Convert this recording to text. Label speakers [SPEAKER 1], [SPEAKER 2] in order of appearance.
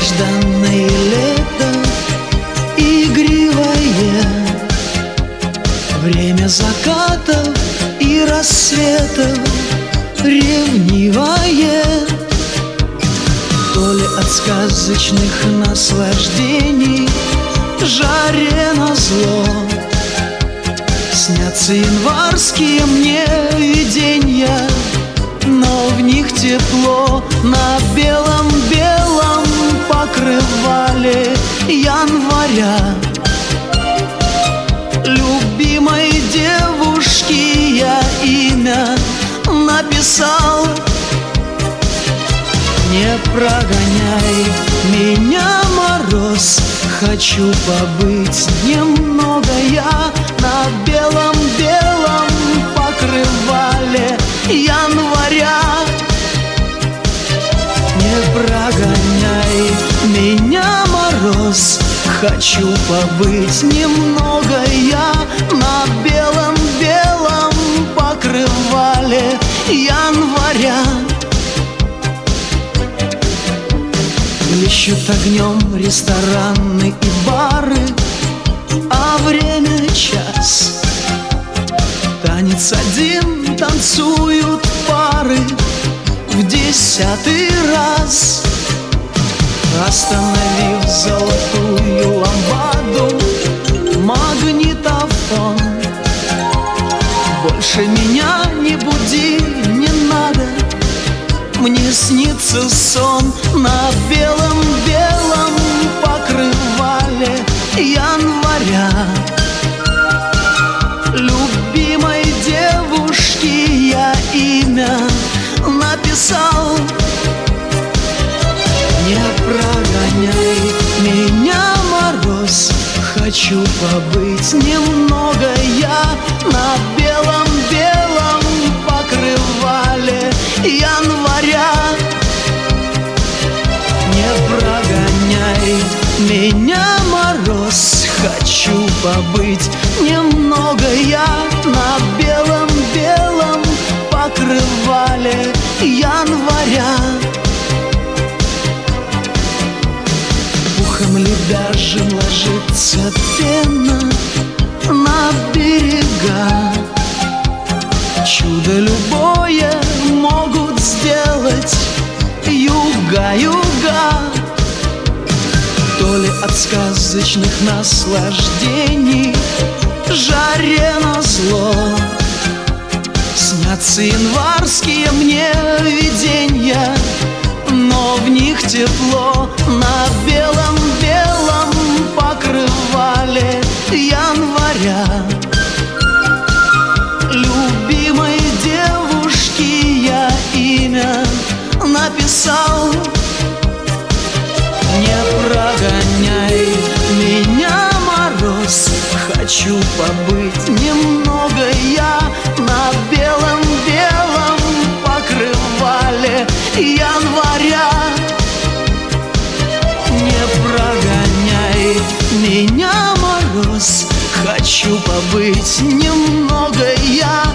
[SPEAKER 1] долгожданное лето, игривое, время закатов и рассветов, ревнивое. То ли от сказочных наслаждений жаре назло снятся январские мне виденья, но в них тепло на белом-белом покрывале января. Любимой девушке я имя написал. Не прогоняй меня, мороз, хочу побыть немного я на белом-белом покрывале января. Не прогоняй меня, мороз, хочу побыть немного я на белом-белом покрывале января. Блещут огнем рестораны и бары, а время час. Танец один танцуют пары в 10-й раз. Остановив золотую лампаду, магнитофон, больше меня не буди, не надо. Мне снится сон на белом-белом покрывале января. Любимой девушке я имя написал. Не прогоняй меня, мороз, хочу побыть немного я на белом-белом покрывале января. Не прогоняй меня, мороз, хочу побыть немного я на белом-белом покрывале января. Пухом лебяжьим ложится пена на берега. Чудо любое могут сделать юга-юга. То ли от сказочных наслаждений жаре назло снятся январские мне виденья, но в них тепло на белом-белом покрывале января. Любимой девушке я имя написал. Не прогоняй меня, мороз, хочу побыть немного я на белом-белом покрывале января. Не прогоняй меня, мороз, хочу побыть немного я